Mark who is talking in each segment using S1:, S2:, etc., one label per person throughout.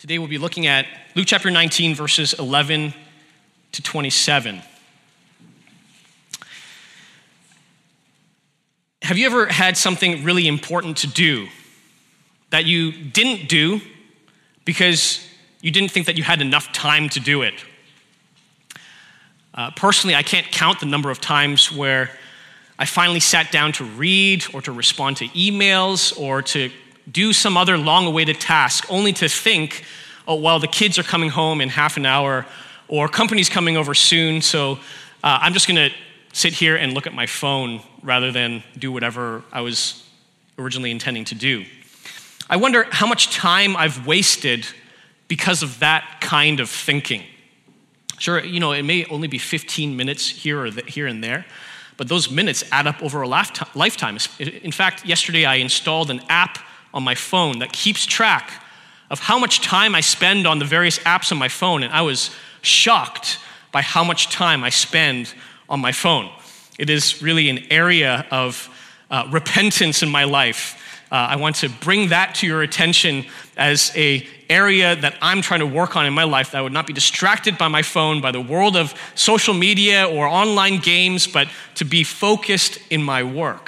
S1: Today we'll be looking at Luke chapter 19, verses 11 to 27. Have you ever had something really important to do that you didn't do because you didn't think that you had enough time to do it? Personally, I can't count the number of times where I finally sat down to read or to respond to emails or to do some other long-awaited task, only to think, oh, well, the kids are coming home in half an hour, or company's coming over soon, so I'm just going to sit here and look at my phone rather than do whatever I was originally intending to do. I wonder how much time I've wasted because of that kind of thinking. Sure, it may only be 15 minutes here and there, but those minutes add up over a lifetime. In fact, yesterday I installed an app on my phone that keeps track of how much time I spend on the various apps on my phone, and I was shocked by how much time I spend on my phone. It is really an area of repentance in my life. I want to bring that to your attention as an area that I'm trying to work on in my life, that I would not be distracted by my phone, by the world of social media or online games, but to be focused in my work.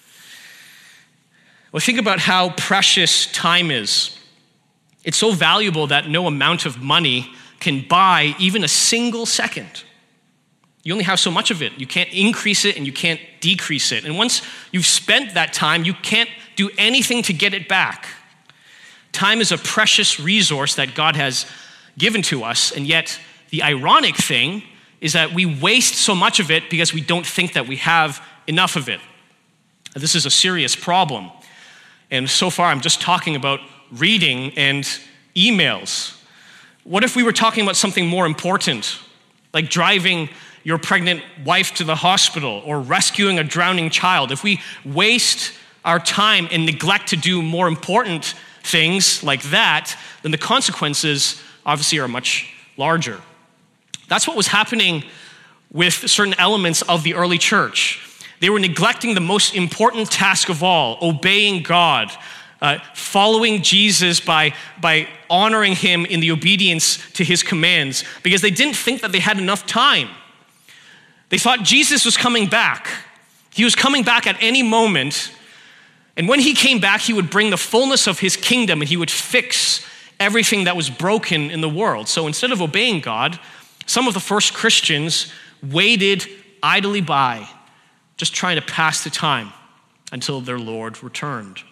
S1: Well, think about how precious time is. It's so valuable that no amount of money can buy even a single second. You only have so much of it. You can't increase it and you can't decrease it. And once you've spent that time, you can't do anything to get it back. Time is a precious resource that God has given to us, and yet the ironic thing is that we waste so much of it because we don't think that we have enough of it. This is a serious problem. And so far, I'm just talking about reading and emails. What if we were talking about something more important, like driving your pregnant wife to the hospital or rescuing a drowning child? If we waste our time and neglect to do more important things like that, then the consequences obviously are much larger. That's what was happening with certain elements of the early church. They were neglecting the most important task of all, obeying God, following Jesus by honoring him in the obedience to his commands, because they didn't think that they had enough time. They thought Jesus was coming back. He was coming back at any moment, and when he came back, he would bring the fullness of his kingdom and he would fix everything that was broken in the world. So instead of obeying God, some of the first Christians waited idly by, just trying to pass the time until their Lord returned.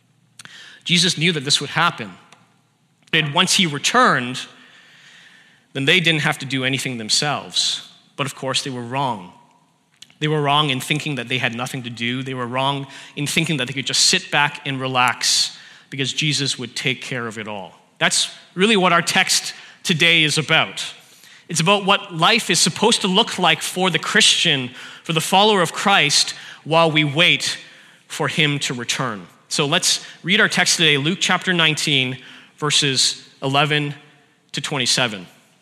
S1: Jesus knew that this would happen. And once he returned, then they didn't have to do anything themselves. But of course, they were wrong. They were wrong in thinking that they had nothing to do. They were wrong in thinking that they could just sit back and relax because Jesus would take care of it all. That's really what our text today is about. It's about what life is supposed to look like for the Christian, for the follower of Christ, while we wait for him to return. So let's read our text today, Luke chapter 19, verses 11 to 27.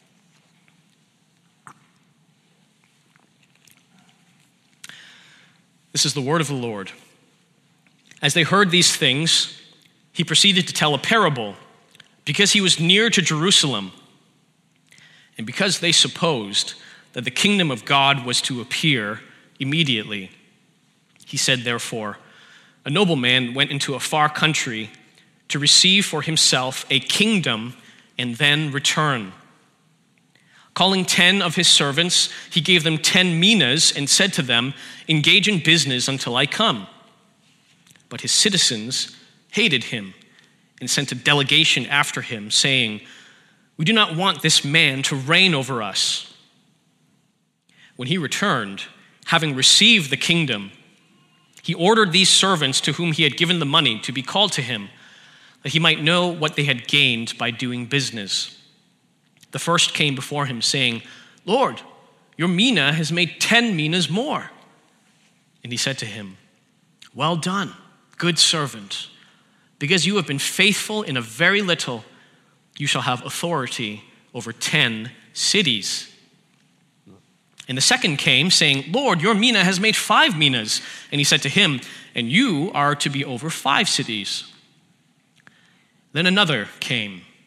S1: This is the word of the Lord. As they heard these things, he proceeded to tell a parable, because he was near to Jerusalem, and because they supposed that the kingdom of God was to appear immediately. He said, therefore, a nobleman went into a far country to receive for himself a kingdom and then return. Calling 10 of his servants, he gave them 10 minas and said to them, engage in business until I come. But his citizens hated him and sent a delegation after him, saying, we do not want this man to reign over us. When he returned, having received the kingdom, he ordered these servants to whom he had given the money to be called to him, that he might know what they had gained by doing business. The first came before him, saying, Lord, your mina has made 10 minas more. And he said to him, well done, good servant. Because you have been faithful in a very little, you shall have authority over 10 cities. And the second came, saying, Lord, your mina has made 5 minas. And he said to him, and you are to be over 5 cities. Then another came,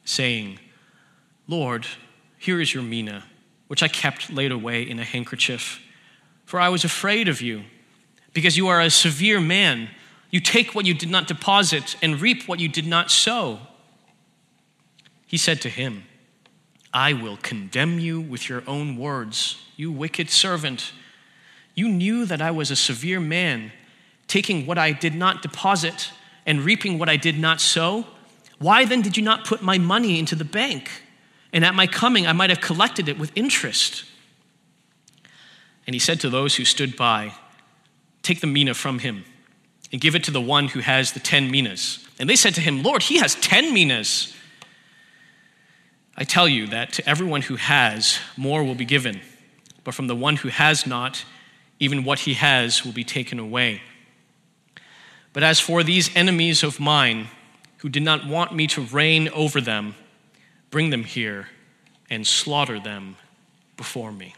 S1: saying, Lord, here is your mina, which I kept laid away in a handkerchief. For I was afraid of you, because you are a severe man. You take what you did not deposit and reap what you did not sow. He said to him, I will condemn you with your own words, you wicked servant. You knew that I was a severe man, taking what I did not deposit and reaping what I did not sow. Why then did you not put my money into the bank? And at my coming, I might have collected it with interest. And he said to those who stood by, take the mina from him and give it to the one who has the 10 minas. And they said to him, Lord, he has 10 minas. I tell you that to everyone who has, more will be given. But from the one who has not, even what he has will be taken away. But as for these enemies of mine, who did not want me to reign over them, bring them here and slaughter them before me.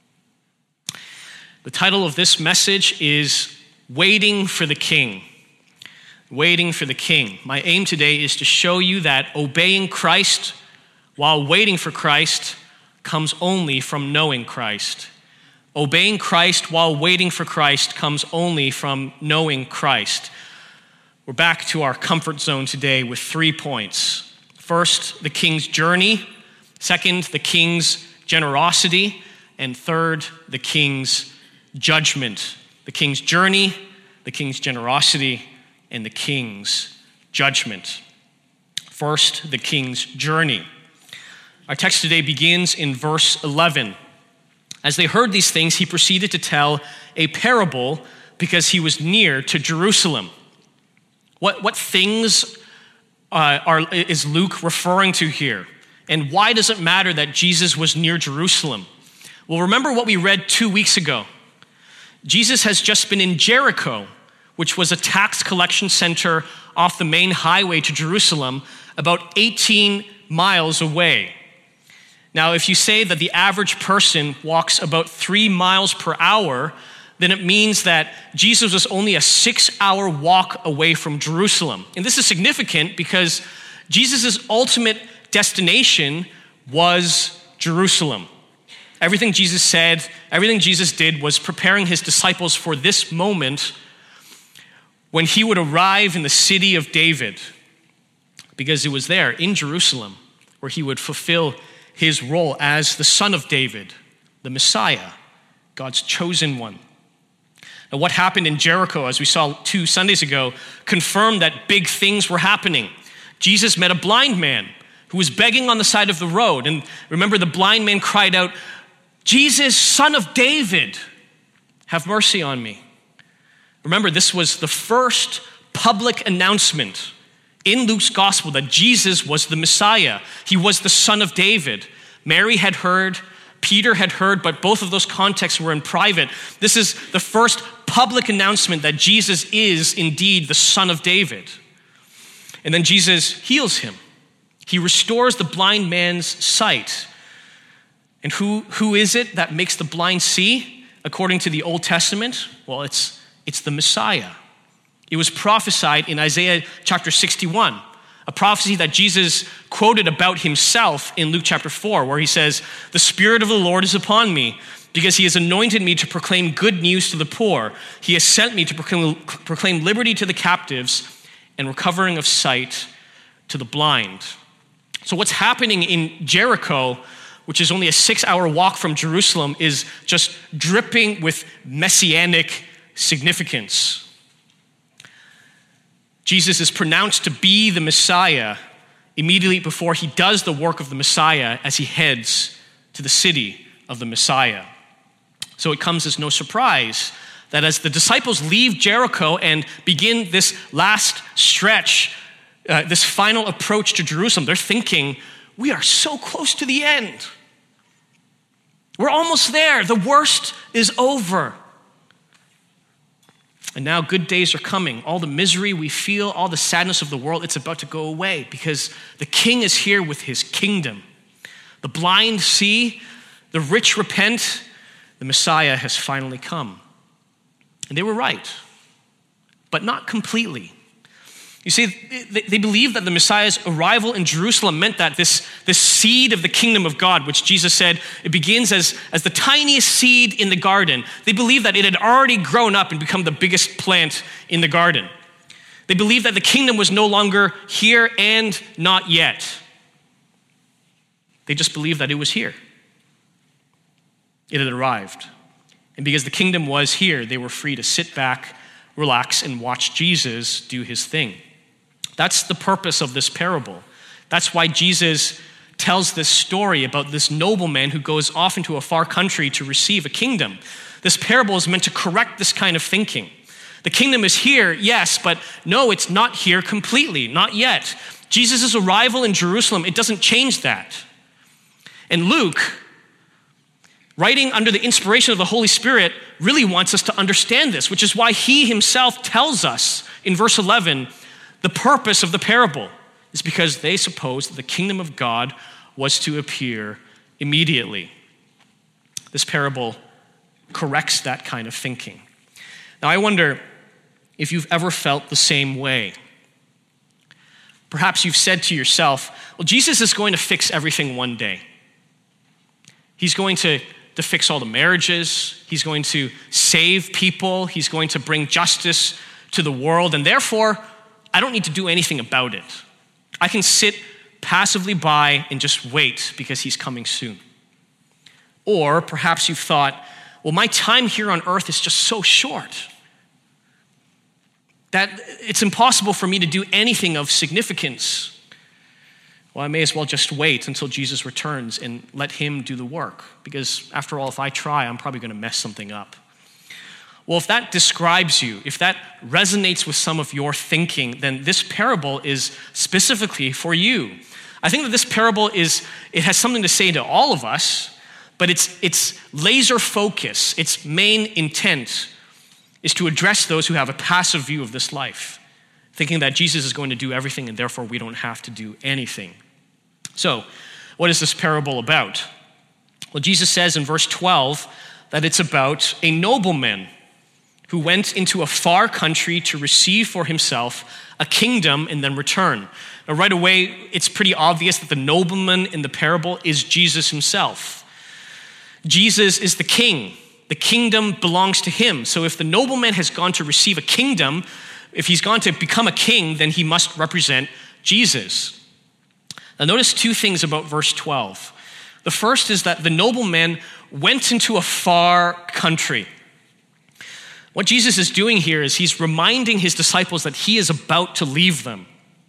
S1: The title of this message is Waiting for the King. Waiting for the King. My aim today is to show you that obeying Christ while waiting for Christ comes only from knowing Christ. Obeying Christ while waiting for Christ comes only from knowing Christ. We're back to our comfort zone today with 3 points. First, the king's journey. Second, the king's generosity. And third, the king's judgment. The king's journey, the king's generosity, and the king's judgment. First, the king's journey. Our text today begins in verse 11. As they heard these things, he proceeded to tell a parable because he was near to Jerusalem. What things is Luke referring to here? And why does it matter that Jesus was near Jerusalem? Well, remember what we read 2 weeks ago. Jesus has just been in Jericho, which was a tax collection center off the main highway to Jerusalem, about 18 miles away. Now, if you say that the average person walks about 3 miles per hour, then it means that Jesus was only a 6-hour walk away from Jerusalem. And this is significant because Jesus' ultimate destination was Jerusalem. Everything Jesus said, everything Jesus did was preparing his disciples for this moment when he would arrive in the city of David, because it was there in Jerusalem where he would fulfill his role as the son of David, the Messiah, God's chosen one. Now, what happened in Jericho, as we saw 2 Sundays ago, confirmed that big things were happening. Jesus met a blind man who was begging on the side of the road. And remember, the blind man cried out, Jesus, son of David, have mercy on me. Remember, this was the first public announcement in Luke's gospel that Jesus was the Messiah. He was the son of David. Mary had heard, Peter had heard, but both of those contexts were in private. This is the first public announcement that Jesus is indeed the son of David. And then Jesus heals him. He restores the blind man's sight. And who is it that makes the blind see, according to the Old Testament? Well, it's the Messiah. It was prophesied in Isaiah chapter 61, a prophecy that Jesus quoted about himself in Luke chapter 4, where he says, the Spirit of the Lord is upon me, because he has anointed me to proclaim good news to the poor. He has sent me to proclaim liberty to the captives and recovering of sight to the blind. So what's happening in Jericho, which is only a 6-hour walk from Jerusalem, is just dripping with messianic significance. Jesus is pronounced to be the Messiah immediately before he does the work of the Messiah as he heads to the city of the Messiah. So it comes as no surprise that as the disciples leave Jericho and begin this last stretch, this final approach to Jerusalem, they're thinking, we are so close to the end. We're almost there. The worst is over. And now good days are coming. All the misery we feel, all the sadness of the world, it's about to go away because the King is here with his kingdom. The blind see, the rich repent, the Messiah has finally come. And they were right, but not completely. You see, they believed that the Messiah's arrival in Jerusalem meant that this seed of the kingdom of God, which Jesus said, it begins as the tiniest seed in the garden. They believed that it had already grown up and become the biggest plant in the garden. They believed that the kingdom was no longer here and not yet. They just believed that it was here. It had arrived. And because the kingdom was here, they were free to sit back, relax, and watch Jesus do his thing. That's the purpose of this parable. That's why Jesus tells this story about this nobleman who goes off into a far country to receive a kingdom. This parable is meant to correct this kind of thinking. The kingdom is here, yes, but no, it's not here completely, not yet. Jesus' arrival in Jerusalem, it doesn't change that. And Luke, writing under the inspiration of the Holy Spirit, really wants us to understand this, which is why he himself tells us in verse 11, the purpose of the parable is because they supposed that the kingdom of God was to appear immediately. This parable corrects that kind of thinking. Now, I wonder if you've ever felt the same way. Perhaps you've said to yourself, well, Jesus is going to fix everything one day. He's going to fix all the marriages. He's going to save people. He's going to bring justice to the world. And therefore, I don't need to do anything about it. I can sit passively by and just wait because he's coming soon. Or perhaps you've thought, well, my time here on earth is just so short that it's impossible for me to do anything of significance. Well, I may as well just wait until Jesus returns and let him do the work. Because after all, if I try, I'm probably going to mess something up. Well, if that describes you, if that resonates with some of your thinking, then this parable is specifically for you. I think that this parable it has something to say to all of us, but its laser focus, its main intent is to address those who have a passive view of this life, thinking that Jesus is going to do everything and therefore we don't have to do anything. So, what is this parable about? Well, Jesus says in verse 12 that it's about a nobleman who went into a far country to receive for himself a kingdom and then return. Now, right away, it's pretty obvious that the nobleman in the parable is Jesus himself. Jesus is the king. The kingdom belongs to him. So if the nobleman has gone to receive a kingdom, if he's gone to become a king, then he must represent Jesus. Now notice two things about verse 12. The first is that the nobleman went into a far country. What Jesus is doing here is he's reminding his disciples that he is about to leave them.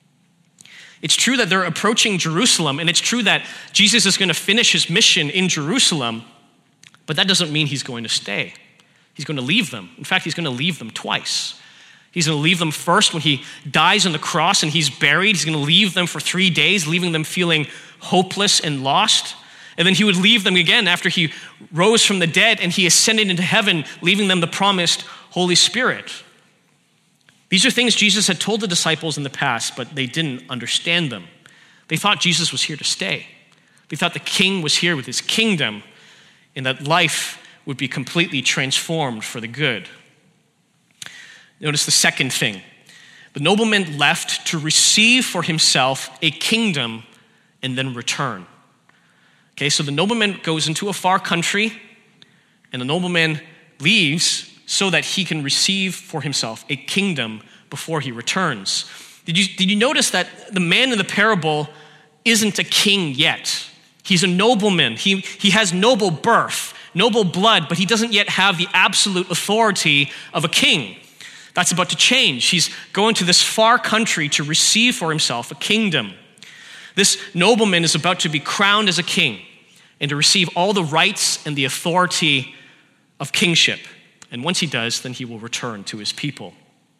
S1: It's true that they're approaching Jerusalem, and it's true that Jesus is going to finish his mission in Jerusalem, but that doesn't mean he's going to stay. He's going to leave them. In fact, he's going to leave them twice. He's going to leave them first when he dies on the cross and he's buried. He's going to leave them for 3 days, leaving them feeling hopeless and lost. And then he would leave them again after he rose from the dead and he ascended into heaven, leaving them the promised Holy Spirit. These are things Jesus had told the disciples in the past, but they didn't understand them. They thought Jesus was here to stay. They thought the king was here with his kingdom and that life would be completely transformed for the good. Notice the second thing. The nobleman left to receive for himself a kingdom and then return. Okay, so the nobleman goes into a far country and the nobleman leaves so that he can receive for himself a kingdom before he returns. Did you notice that the man in the parable isn't a king yet? He's a nobleman. He has noble birth, noble blood, but he doesn't yet have the absolute authority of a king. That's about to change. He's going to this far country to receive for himself a kingdom. This nobleman is about to be crowned as a king and to receive all the rights and the authority of kingship. And once he does, then he will return to his people.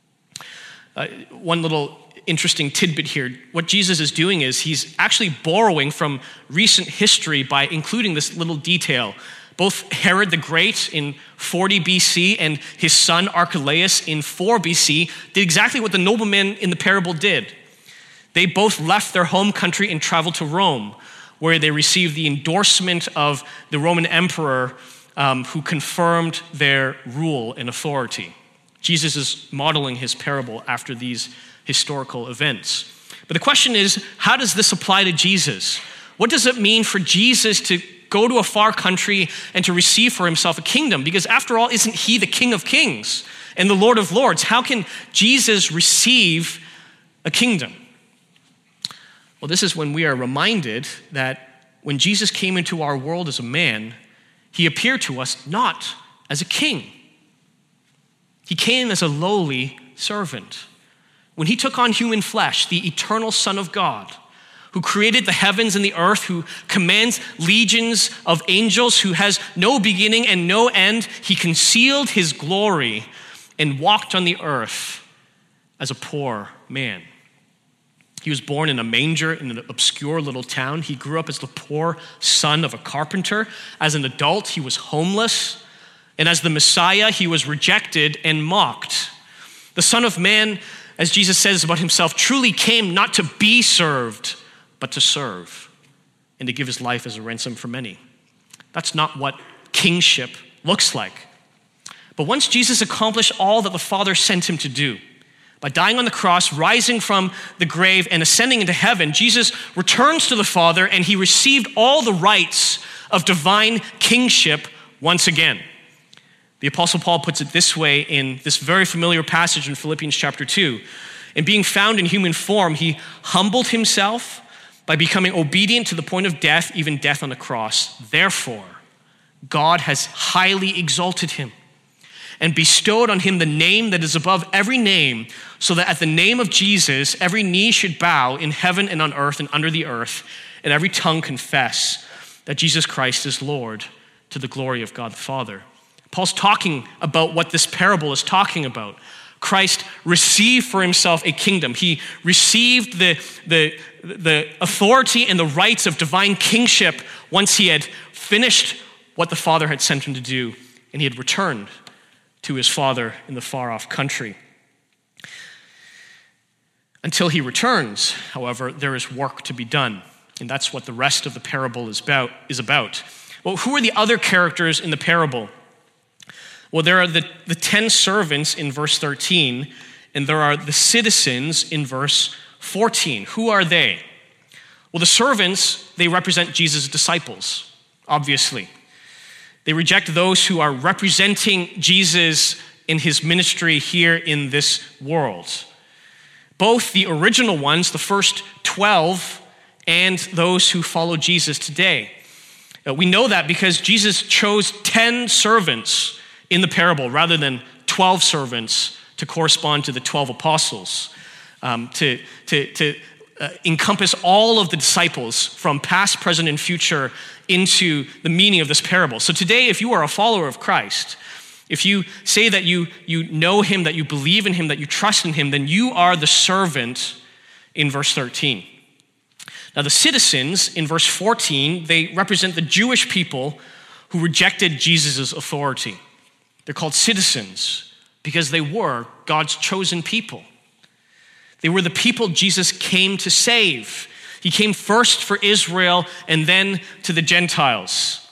S1: One little interesting tidbit here. What Jesus is doing is he's actually borrowing from recent history by including this little detail. Both Herod the Great in 40 BC and his son Archelaus in 4 BC did exactly what the nobleman in the parable did. They both left their home country and traveled to Rome, where they received the endorsement of the Roman emperor who confirmed their rule and authority. Jesus is modeling his parable after these historical events. But the question is, how does this apply to Jesus? What does it mean for Jesus to go to a far country and to receive for himself a kingdom? Because after all, isn't he the King of Kings and the Lord of Lords? How can Jesus receive a kingdom? Well, this is when we are reminded that when Jesus came into our world as a man, he appeared to us not as a king. He came as a lowly servant. When he took on human flesh, the eternal Son of God, who created the heavens and the earth, who commands legions of angels, who has no beginning and no end, he concealed his glory and walked on the earth as a poor man. He was born in a manger in an obscure little town. He grew up as the poor son of a carpenter. As an adult, he was homeless. And as the Messiah, he was rejected and mocked. The Son of Man, as Jesus says about himself, truly came not to be served, but to serve, and to give his life as a ransom for many. That's not what kingship looks like. But once Jesus accomplished all that the Father sent him to do, by dying on the cross, rising from the grave, and ascending into heaven, Jesus returns to the Father, and he received all the rights of divine kingship once again. The Apostle Paul puts it this way in this very familiar passage in Philippians chapter 2. In being found in human form, he humbled himself by becoming obedient to the point of death, even death on the cross. Therefore, God has highly exalted him and bestowed on him the name that is above every name, so that at the name of Jesus, every knee should bow in heaven and on earth and under the earth, and every tongue confess that Jesus Christ is Lord, to the glory of God the Father. Paul's talking about what this parable is talking about. Christ received for himself a kingdom. He received the authority and the rights of divine kingship once he had finished what the Father had sent him to do, and he had returned to his Father in the far-off country. Until he returns, however, there is work to be done, and that's what the rest of the parable is about. Well, who are the other characters in the parable? Well, there are the 10 servants in verse 13, and there are the citizens in verse 14. Who are they? Well, the servants, they represent Jesus' disciples, obviously. They reject those who are representing Jesus in his ministry here in this world. Both the original ones, the first 12, and those who follow Jesus today. We know that because Jesus chose 10 servants in the parable rather than 12 servants to correspond to the 12 apostles, to encompass all of the disciples from past, present, and future into the meaning of this parable. So today, if you are a follower of Christ, if you say that you know him, that you believe in him, that you trust in him, then you are the servant in verse 13. Now the citizens in verse 14, they represent the Jewish people who rejected Jesus' authority. They're called citizens because they were God's chosen people. They were the people Jesus came to save. He came first for Israel and then to the Gentiles.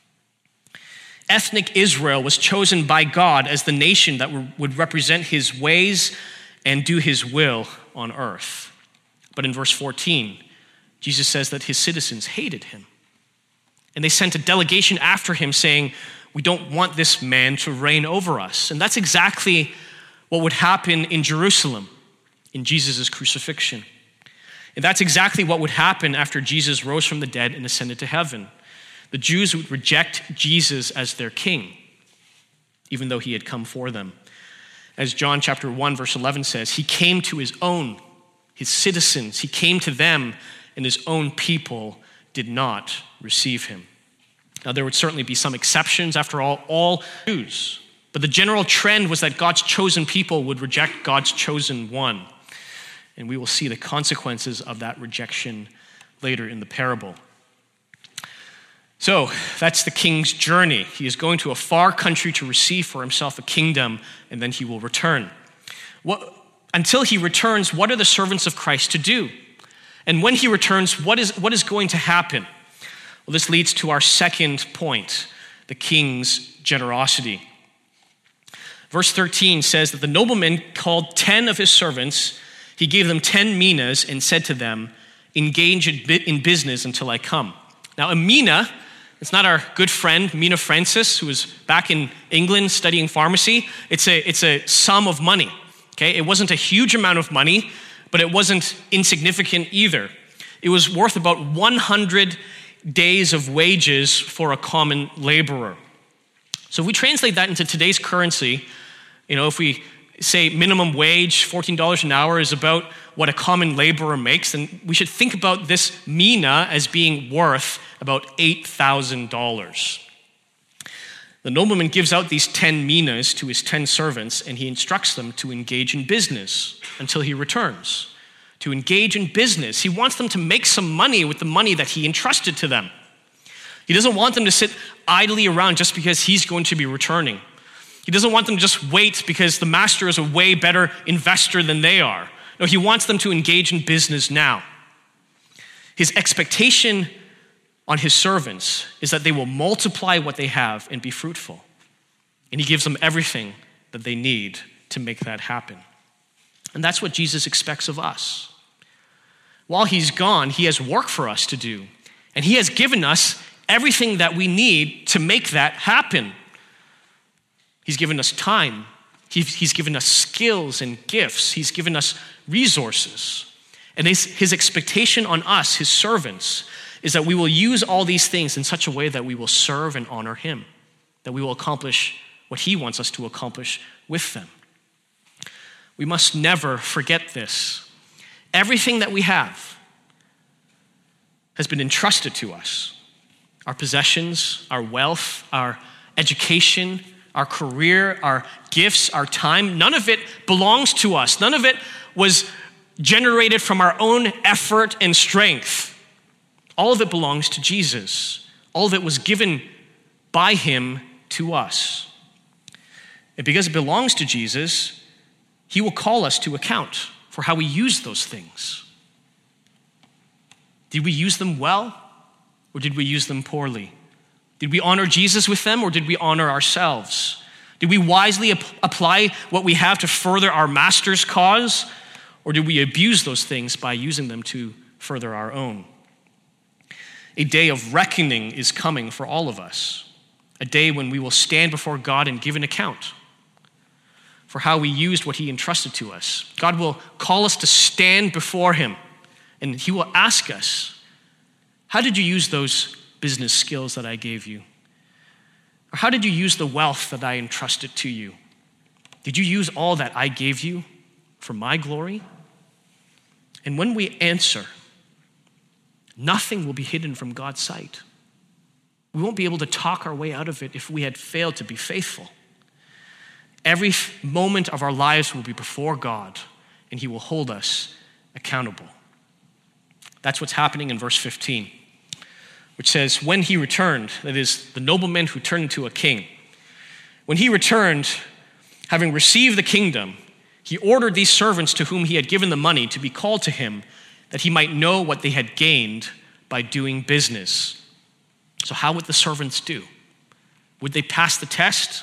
S1: Ethnic Israel was chosen by God as the nation that would represent his ways and do his will on earth. But in verse 14, Jesus says that his citizens hated him. And they sent a delegation after him saying, "We don't want this man to reign over us." And that's exactly what would happen in Jerusalem in Jesus' crucifixion. And that's exactly what would happen after Jesus rose from the dead and ascended to heaven. The Jews would reject Jesus as their king, even though he had come for them. As John chapter 1, verse 11 says, he came to his own, his citizens. He came to them, and his own people did not receive him. Now, there would certainly be some exceptions. After all Jews. But the general trend was that God's chosen people would reject God's chosen one. And we will see the consequences of that rejection later in the parable. So that's the king's journey. He is going to a far country to receive for himself a kingdom, and then he will return. Until he returns, what are the servants of Christ to do? And when he returns, what is going to happen? Well, this leads to our second point, the king's generosity. Verse 13 says that the nobleman called 10 of his servants, He gave them 10 minas and said to them, engage in business until I come. Now, a mina, it's not our good friend, Mina Francis, who was back in England studying pharmacy. It's a sum of money, okay? It wasn't a huge amount of money, but it wasn't insignificant either. It was worth about 100 days of wages for a common laborer. So if we translate that into today's currency, if we say minimum wage, $14 an hour is about what a common laborer makes, then we should think about this mina as being worth about $8,000. The nobleman gives out these 10 minas to his 10 servants, and he instructs them to engage in business until he returns. To engage in business. He wants them to make some money with the money that he entrusted to them. He doesn't want them to sit idly around just because he's going to be returning. He doesn't want them to just wait because the master is a way better investor than they are. No, he wants them to engage in business now. His expectation on his servants is that they will multiply what they have and be fruitful. And he gives them everything that they need to make that happen. And that's what Jesus expects of us. While he's gone, he has work for us to do. And he has given us everything that we need to make that happen. He's given us time. He's given us skills and gifts. He's given us resources. And his expectation on us, his servants, is that we will use all these things in such a way that we will serve and honor him, that we will accomplish what he wants us to accomplish with them. We must never forget this. Everything that we have has been entrusted to us. Our possessions, our wealth, our education, our career, our gifts, our time, none of it belongs to us. None of it was generated from our own effort and strength. All of it belongs to Jesus. All of it was given by him to us. And because it belongs to Jesus, he will call us to account for how we use those things. Did we use them well, or did we use them poorly? Did we honor Jesus with them, or did we honor ourselves? Did we wisely apply what we have to further our master's cause, or did we abuse those things by using them to further our own? A day of reckoning is coming for all of us, a day when we will stand before God and give an account for how we used what he entrusted to us. God will call us to stand before him, and he will ask us, how did you use those business skills that I gave you? Or how did you use the wealth that I entrusted to you? Did you use all that I gave you for my glory? And when we answer, nothing will be hidden from God's sight. We won't be able to talk our way out of it if we had failed to be faithful. Every moment of our lives will be before God, and he will hold us accountable. That's what's happening in verse 15, which says, when he returned, that is, the nobleman who turned into a king, when he returned, having received the kingdom, he ordered these servants to whom he had given the money to be called to him, that he might know what they had gained by doing business. So how would the servants do? Would they pass the test?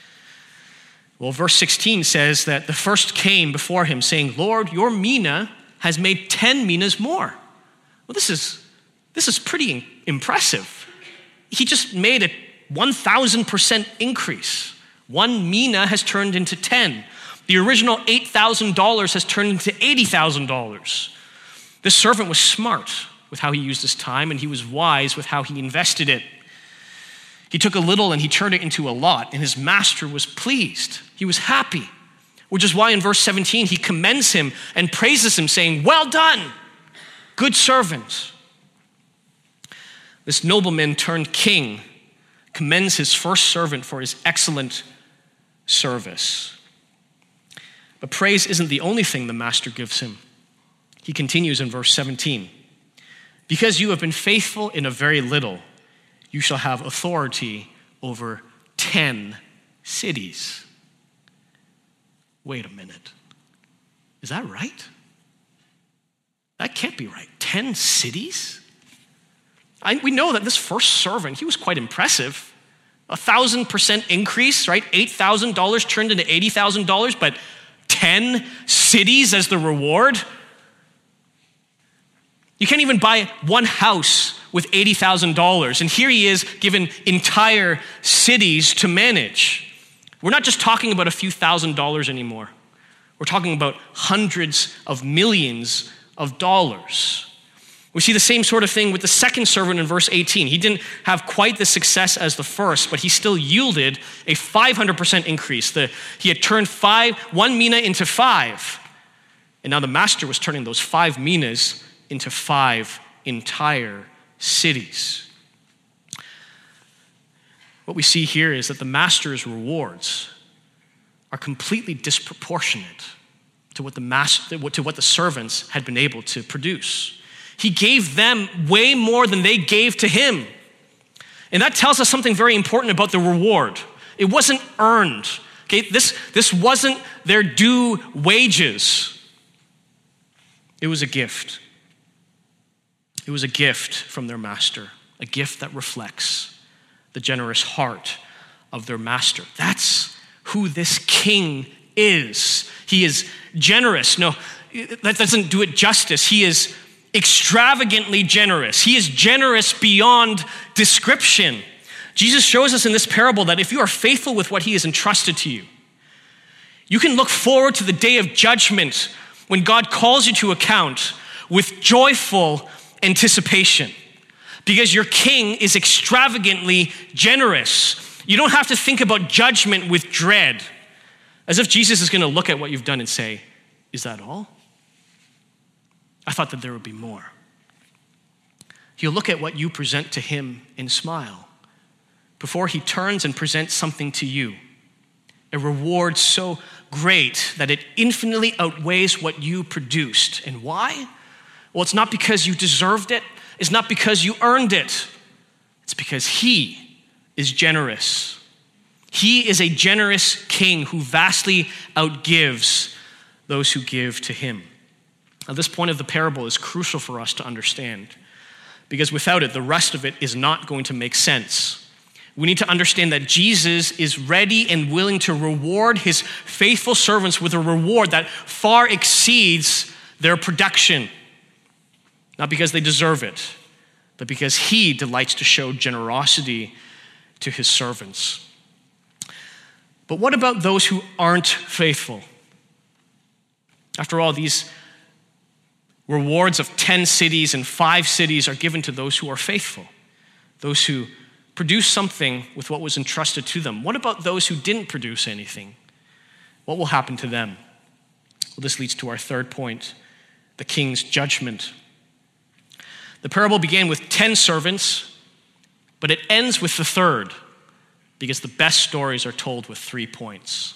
S1: Well, verse 16 says that the first came before him saying, Lord, your mina has made 10 minas more. Well, this is pretty impressive. He just made a 1,000% increase. 1 mina has turned into 10. The original $8,000 has turned into $80,000. This servant was smart with how he used his time, and he was wise with how he invested it. He took a little and he turned it into a lot, and his master was pleased. He was happy, which is why in verse 17 he commends him and praises him, saying, well done, good servant. This nobleman turned king commends his first servant for his excellent service. But praise isn't the only thing the master gives him. He continues in verse 17. Because you have been faithful in a very little, you shall have authority over 10 cities. Wait a minute. Is that right? That can't be right. 10 cities? We know that this first servant, he was quite impressive. 1,000% increase, right? $8,000 turned into $80,000, but 10 cities as the reward. You can't even buy one house with $80,000. And here he is given entire cities to manage. We're not just talking about a few $1,000s anymore. We're talking about hundreds of millions of dollars. We see the same sort of thing with the second servant in verse 18. He didn't have quite the success as the first, but he still yielded a 500% increase. He had turned 1 mina into 5. And now the master was turning those 5 minas into 5 entire cities. What we see here is that the master's rewards are completely disproportionate to what the servants had been able to produce. He gave them way more than they gave to him. And that tells us something very important about the reward. It wasn't earned. Okay, this wasn't their due wages. It was a gift. It was a gift from their master, a gift that reflects the generous heart of their master. That's who this king is. He is generous. No, that doesn't do it justice. He is extravagantly generous. He is generous beyond description. Jesus shows us in this parable that if you are faithful with what he has entrusted to you, you can look forward to the day of judgment when God calls you to account with joyful anticipation, because your king is extravagantly generous. You don't have to think about judgment with dread, as if Jesus is going to look at what you've done and say, "Is that all? I thought that there would be more." He'll look at what you present to him and smile before he turns and presents something to you, a reward so great that it infinitely outweighs what you produced. And why? Well, it's not because you deserved it. It's not because you earned it. It's because he is generous. He is a generous king who vastly outgives those who give to him. Now, this point of the parable is crucial for us to understand, because without it, the rest of it is not going to make sense. We need to understand that Jesus is ready and willing to reward his faithful servants with a reward that far exceeds their production. Not because they deserve it, but because he delights to show generosity to his servants. But what about those who aren't faithful? After all, these rewards of 10 cities and 5 cities are given to those who are faithful, those who produce something with what was entrusted to them. What about those who didn't produce anything? What will happen to them? Well, this leads to our third point, the king's judgment. The parable began with 10 servants, but it ends with the third, because the best stories are told with 3 points.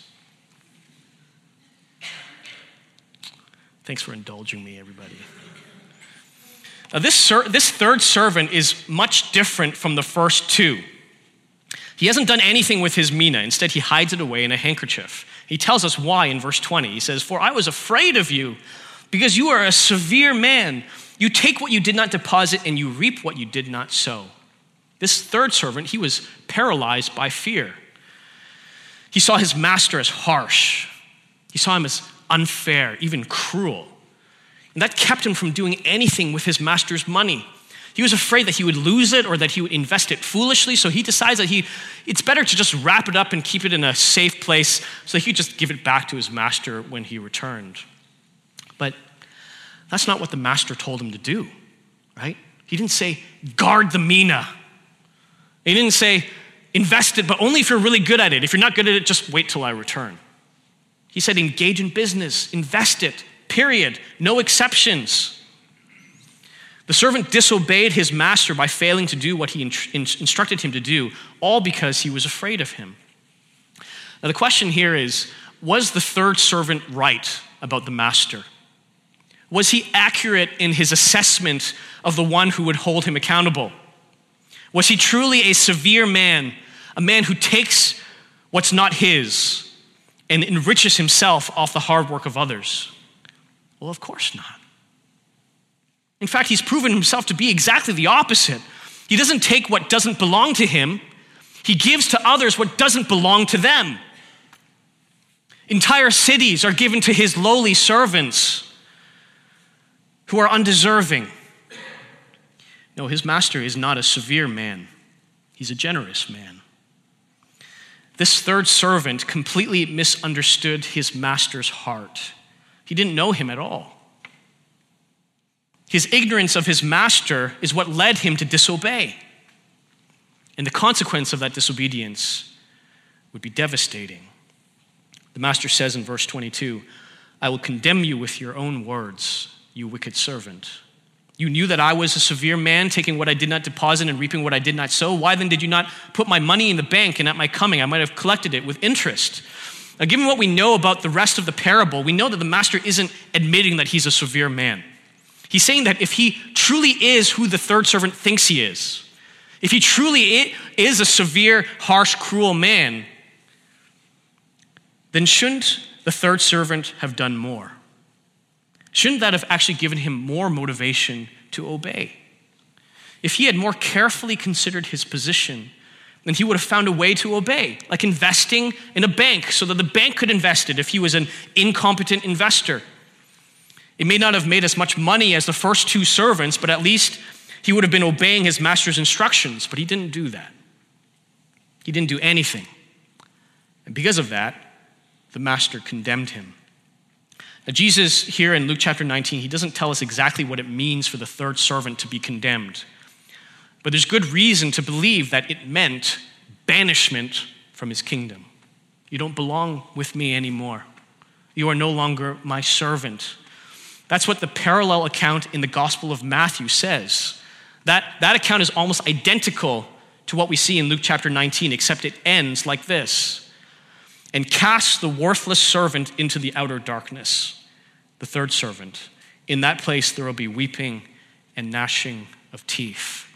S1: Thanks for indulging me, everybody. Now, this third servant is much different from the first 2. He hasn't done anything with his mina. Instead, he hides it away in a handkerchief. He tells us why in verse 20. He says, "For I was afraid of you, because you are a severe man. You take what you did not deposit, and you reap what you did not sow." This third servant, he was paralyzed by fear. He saw his master as harsh. He saw him as unfair, even cruel. And that kept him from doing anything with his master's money. He was afraid that he would lose it or that he would invest it foolishly, so he decides that it's better to just wrap it up and keep it in a safe place so he could just give it back to his master when he returned. But that's not what the master told him to do, right? He didn't say, guard the mina. He didn't say, invest it, but only if you're really good at it. If you're not good at it, just wait till I return. He said, engage in business, invest it, period. No exceptions. The servant disobeyed his master by failing to do what he instructed him to do, all because he was afraid of him. Now the question here is, was the third servant right about the master? Was he accurate in his assessment of the one who would hold him accountable? Was he truly a severe man, a man who takes what's not his and enriches himself off the hard work of others? Well, of course not. In fact, he's proven himself to be exactly the opposite. He doesn't take what doesn't belong to him. He gives to others what doesn't belong to them. Entire cities are given to his lowly servants who are undeserving. No, his master is not a severe man. He's a generous man. This third servant completely misunderstood his master's heart. He didn't know him at all. His ignorance of his master is what led him to disobey. And the consequence of that disobedience would be devastating. The master says in verse 22, "I will condemn you with your own words, you wicked servant. You knew that I was a severe man, taking what I did not deposit and reaping what I did not sow. Why then did you not put my money in the bank, and at my coming I might have collected it with interest?" Now, given what we know about the rest of the parable, we know that the master isn't admitting that he's a severe man. He's saying that if he truly is who the third servant thinks he is, if he truly is a severe, harsh, cruel man, then shouldn't the third servant have done more? Shouldn't that have actually given him more motivation to obey? If he had more carefully considered his position, then he would have found a way to obey, like investing in a bank so that the bank could invest it if he was an incompetent investor. It may not have made as much money as the first two servants, but at least he would have been obeying his master's instructions, but he didn't do that. He didn't do anything. And because of that, the master condemned him. Now, Jesus here in Luke chapter 19, he doesn't tell us exactly what it means for the third servant to be condemned. But there's good reason to believe that it meant banishment from his kingdom. You don't belong with me anymore. You are no longer my servant. That's what the parallel account in the Gospel of Matthew says. That account is almost identical to what we see in Luke chapter 19, except it ends like this: "And cast the worthless servant into the outer darkness," the third servant. "In that place there will be weeping and gnashing of teeth."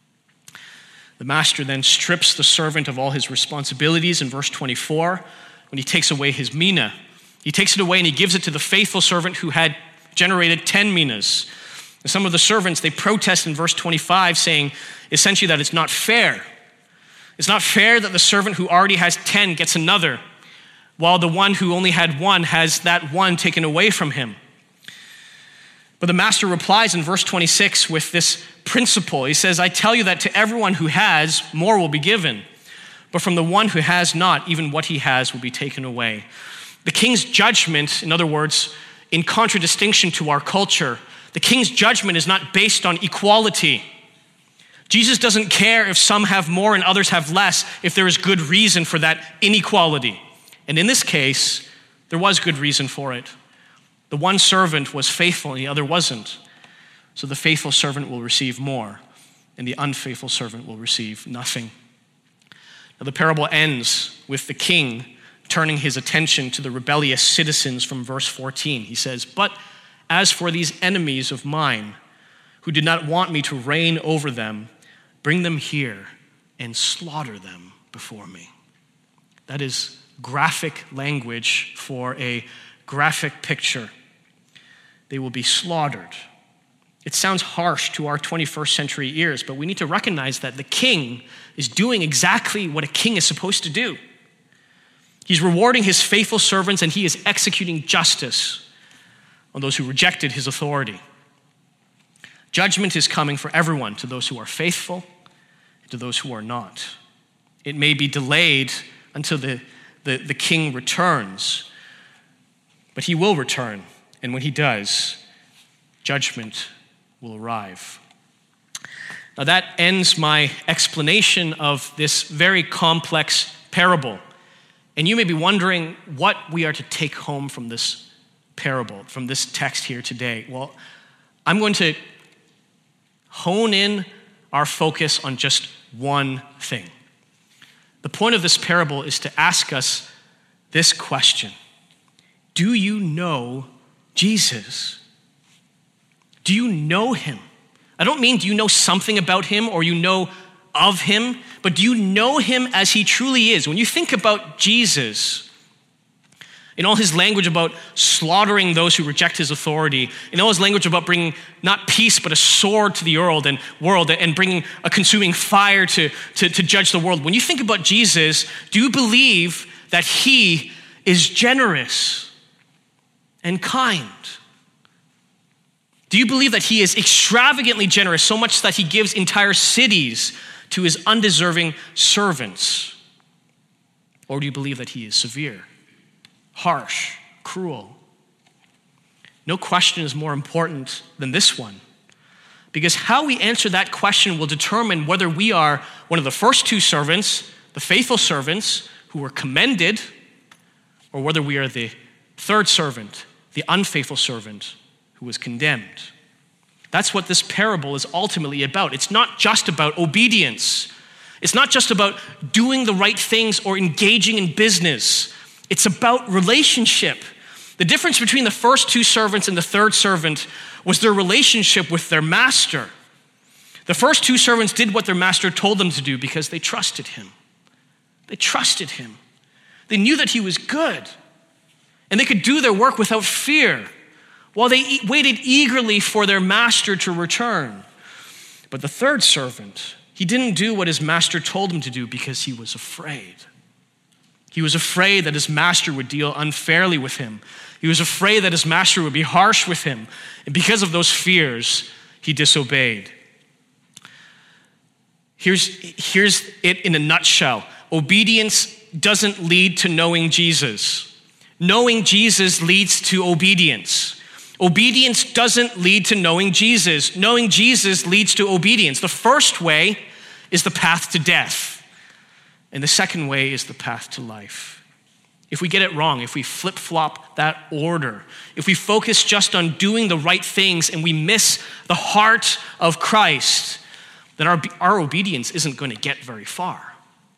S1: The master then strips the servant of all his responsibilities in verse 24 when he takes away his mina. He takes it away and he gives it to the faithful servant who had generated 10 minas. And some of the servants, they protest in verse 25, saying essentially that it's not fair. It's not fair that the servant who already has 10 gets another, while the one who only had one has that one taken away from him. But the master replies in verse 26 with this principle. He says, "I tell you that to everyone who has, more will be given. But from the one who has not, even what he has will be taken away." The king's judgment, in other words, in contradistinction to our culture, the king's judgment is not based on equality. Jesus doesn't care if some have more and others have less, if there is good reason for that inequality. And in this case, there was good reason for it. The one servant was faithful and the other wasn't. So the faithful servant will receive more, and the unfaithful servant will receive nothing. Now the parable ends with the king turning his attention to the rebellious citizens from verse 14. He says, "But as for these enemies of mine, who did not want me to reign over them, bring them here and slaughter them before me." That is graphic language for a graphic picture. They will be slaughtered. It sounds harsh to our 21st century ears, but we need to recognize that the king is doing exactly what a king is supposed to do. He's rewarding his faithful servants, and he is executing justice on those who rejected his authority. Judgment is coming for everyone, to those who are faithful and to those who are not. It may be delayed until the king returns, but he will return. And when he does, judgment will arrive. Now that ends my explanation of this very complex parable. And you may be wondering what we are to take home from this parable, from this text here today. Well, I'm going to hone in our focus on just one thing. The point of this parable is to ask us this question: do you know Jesus? Do you know him? I don't mean do you know something about him or you know of him, but do you know him as he truly is? When you think about Jesus, in all his language about slaughtering those who reject his authority, in all his language about bringing not peace but a sword to the world and bringing a consuming fire to judge the world, when you think about Jesus, do you believe that he is generous and kind? Do you believe that he is extravagantly generous, so much that he gives entire cities to his undeserving servants? Or do you believe that he is severe, harsh, cruel? No question is more important than this one, because how we answer that question will determine whether we are one of the first two servants, the faithful servants who were commended, or whether we are the third servant, the unfaithful servant who was condemned. That's what this parable is ultimately about. It's not just about obedience. It's not just about doing the right things or engaging in business. It's about relationship. The difference between the first two servants and the third servant was their relationship with their master. The first two servants did what their master told them to do because they trusted him. They trusted him. They knew that he was good, and they could do their work without fear, while they waited eagerly for their master to return. But the third servant, he didn't do what his master told him to do because he was afraid. He was afraid that his master would deal unfairly with him. He was afraid that his master would be harsh with him. And because of those fears, he disobeyed. Here's it in a nutshell. Obedience doesn't lead to knowing Jesus. Knowing Jesus leads to obedience. Obedience doesn't lead to knowing Jesus. Knowing Jesus leads to obedience. The first way is the path to death, and the second way is the path to life. If we get it wrong, if we flip-flop that order, if we focus just on doing the right things and we miss the heart of Christ, then our obedience isn't going to get very far.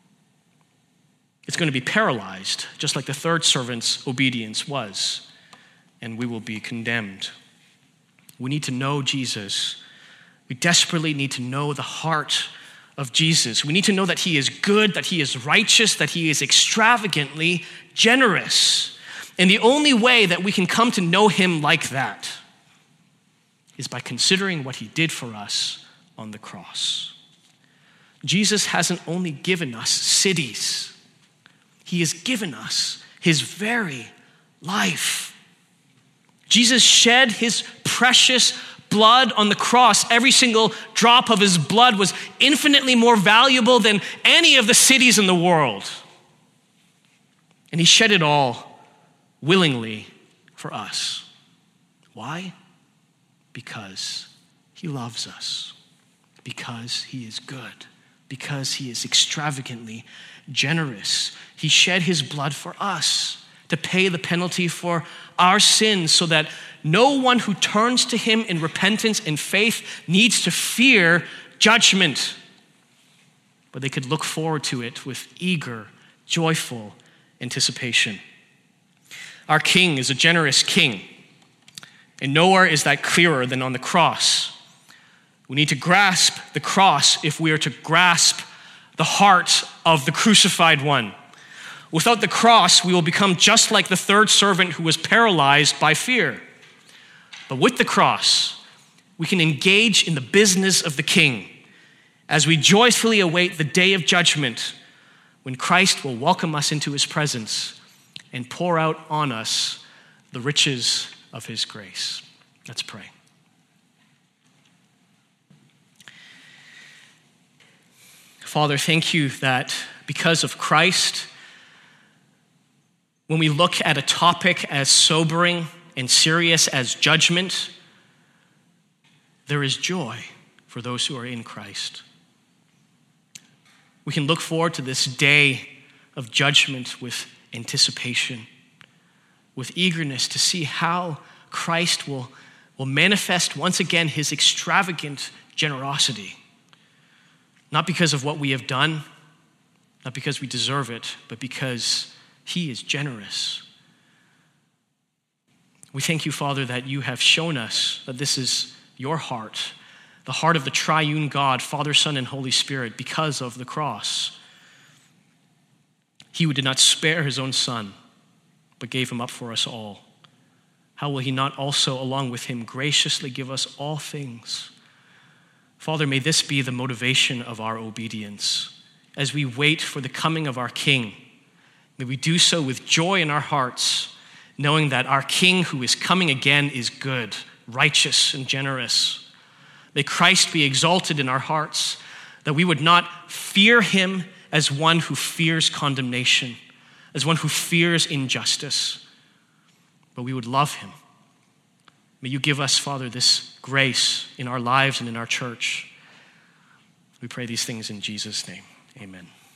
S1: It's going to be paralyzed, just like the third servant's obedience was, and we will be condemned. We need to know Jesus. We desperately need to know the heart of Jesus. We need to know that he is good, that he is righteous, that he is extravagantly generous. And the only way that we can come to know him like that is by considering what he did for us on the cross. Jesus hasn't only given us cities, he has given us his very life. Jesus shed his precious blood on the cross. Every single drop of his blood was infinitely more valuable than any of the cities in the world. And he shed it all willingly for us. Why? Because he loves us. Because he is good. Because he is extravagantly generous. He shed his blood for us to pay the penalty for our sins, so that no one who turns to him in repentance and faith needs to fear judgment, but they could look forward to it with eager, joyful anticipation. Our King is a generous King, and nowhere is that clearer than on the cross. We need to grasp the cross if we are to grasp the heart of the crucified one. Without the cross, we will become just like the third servant who was paralyzed by fear. But with the cross, we can engage in the business of the King as we joyfully await the day of judgment, when Christ will welcome us into his presence and pour out on us the riches of his grace. Let's pray. Father, thank you that because of Christ, when we look at a topic as sobering and serious as judgment, there is joy for those who are in Christ. We can look forward to this day of judgment with anticipation, with eagerness to see how Christ will manifest once again his extravagant generosity. Not because of what we have done, not because we deserve it, but because he is generous. We thank you, Father, that you have shown us that this is your heart, the heart of the triune God, Father, Son, and Holy Spirit, because of the cross. He who did not spare his own Son, but gave him up for us all. How will he not also, along with him, graciously give us all things? Father, may this be the motivation of our obedience as we wait for the coming of our King. May we do so with joy in our hearts, knowing that our King who is coming again is good, righteous, and generous. May Christ be exalted in our hearts, that we would not fear him as one who fears condemnation, as one who fears injustice, but we would love him. May you give us, Father, this grace in our lives and in our church. We pray these things in Jesus' name. Amen.